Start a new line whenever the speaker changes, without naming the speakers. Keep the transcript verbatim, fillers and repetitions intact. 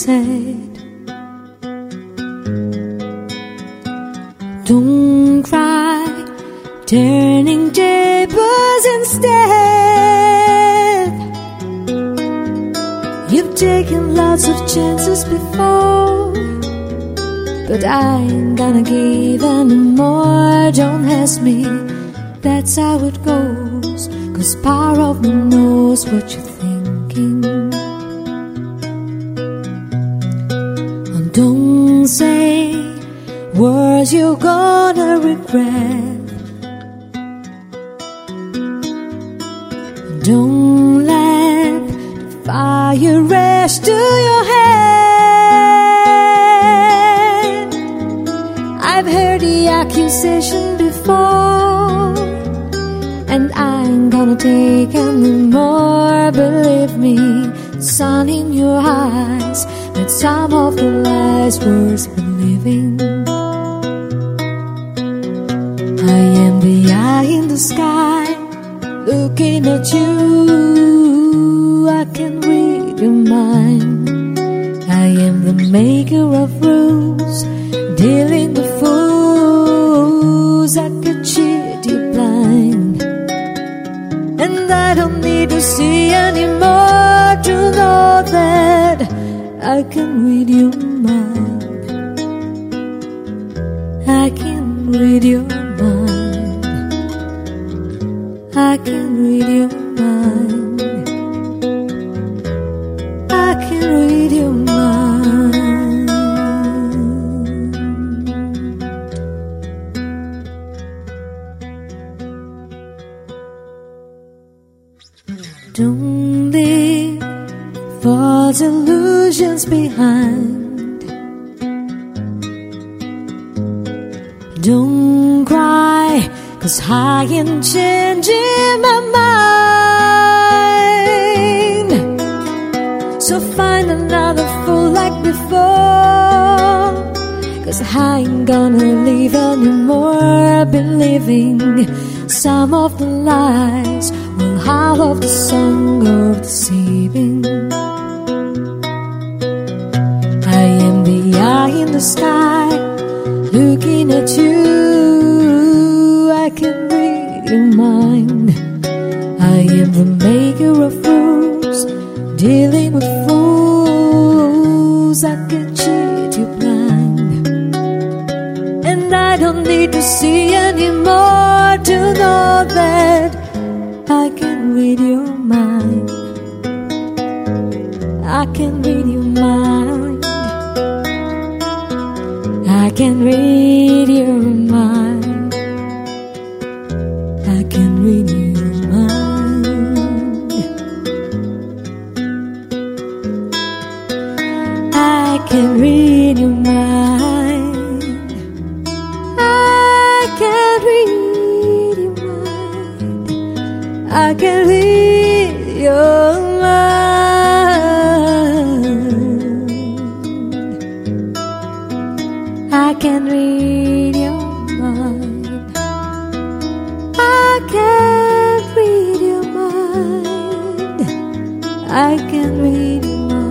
said, don't cry, turning tables instead. You've taken lots of chances before, but I ain't gonna give any more. Don't ask me, that's how it goes, 'cause part of me knows what you're thinking. And don't say words you're gonna regret. Don't let the fire rush to your head. I've heard the accusation before, and I ain't gonna take any more. Believe me, the sun in your eyes made some of the lies worth believing. I am the eye in the sky, looking at you. I can read your mind. I am the maker of rules, dealing with fools. I could cheat you blind, and I don't need to see anymore to know that I can read your mind. I can read your mind. I can read your mind. I can read your mind. Don't leave false illusions behind. Don't cry, 'cause I ain't changing my mind. So find another fool like before, 'cause I ain't gonna leave anymore. Believing some of the lies will half of the song of deceiving. I am the eye in the sky, looking at you. I can read your mind. I am the maker of rules, dealing with fools. I can cheat you blind, and I don't need to see anymore to know that I can read your mind. I can read your mind. I can read your mind. I can read your mind. I can read your mind. I can read your mind. I can read your mind. I can read your mind. I can read your mind. I can read your mind.